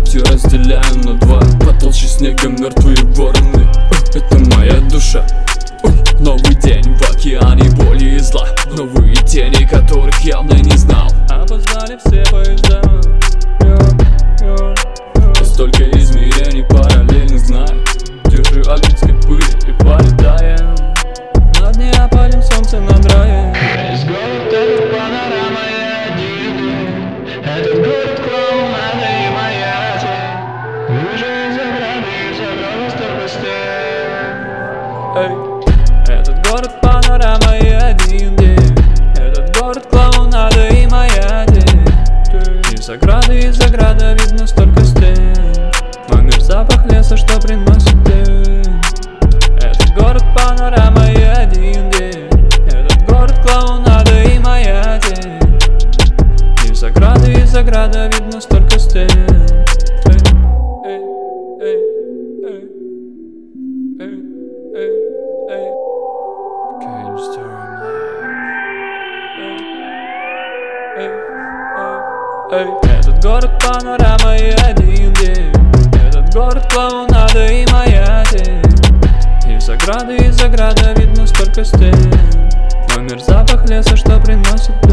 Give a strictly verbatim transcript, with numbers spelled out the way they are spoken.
Все разделяем на два. Потолще снега мертвые вороны. Это моя душа. Новый день в океане боли и зла. Новые тени, которых явно не знал. Опоздали все поезда. Столько измерений параллельных знаю. Держи альпийской пыли и полетаем. Над Неаполем солнце над раем. Весь город — это панорама и один. Этот город клоунада и моя тень. Вижу из ограды, из ограды столько Эй. Этот город панорама и один день. Этот город клоунада и моя тень. Из ограды, из ограды видно столько стен. Мой мир — запах леса, что приносит день. Этот город панорама и один день. Этот город клоунада и моя тень. Из ограды, из ограды видно столько стен. Эй, эй, эй, эй, эй, эй, эй. Can't stir Эй, эй, эй. Этот город панорама и один день. Этот город клоунада и моя тень. Из ограды, из ограды видно столько стен. Мой мир — запах леса, что приносит